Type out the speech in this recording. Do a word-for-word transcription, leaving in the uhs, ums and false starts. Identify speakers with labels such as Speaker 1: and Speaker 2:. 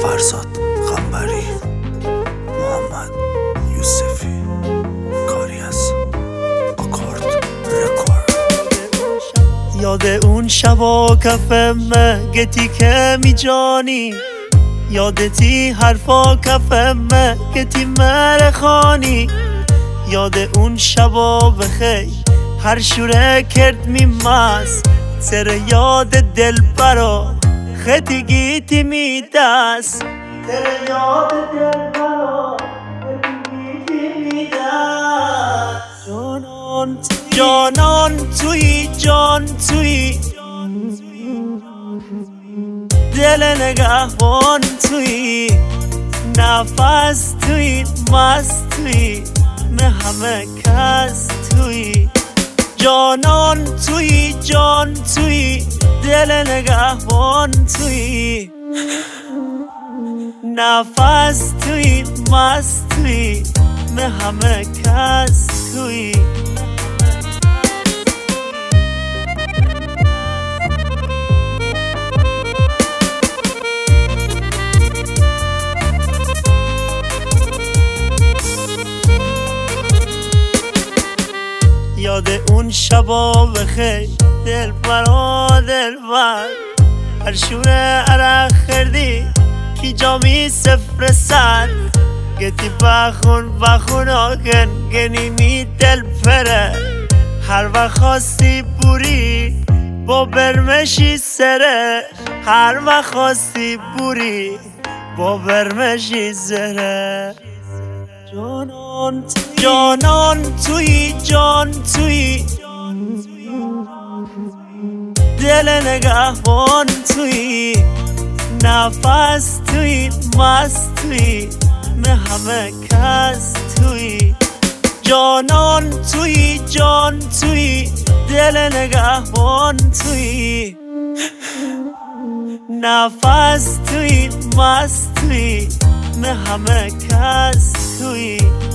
Speaker 1: فرزاد قنبری، محمد یوسفی، کاری از آکورد رکورد.
Speaker 2: یاد اون شبا کف مگتی که می جانی، یادتی حرفا کف مگتی مرخانی، یاد اون شبا بخی هر شوره کرد می ماز، سر یاد دل برا خطی گیتی می دست، سر یاد دل برا خطی گیتی می دست. جانان جانان توی جان توی دل نگهبان توی، نفس توی مست توی نه همه کس توی. جانان توی جان توی دل نگهبان توی، نفس توی مست توی نه همه کس توی. یاد اون شبا بخیر دل برا دل بر، هر شوره عرق خردی کی جامی سفر سر، گتی بخون بخون آگن گنی می دل پره، هر وقت خواستی بوری با برمشی سره، هر وقت خواستی بوری با برمشی زره. جانان جانان توی جان توی دل نگهبان توی، نفس توی مست توی نه همه کس توی. جانان توی جان توی دل نگهبان توی، نفس توی مست توی نه همه کس توی.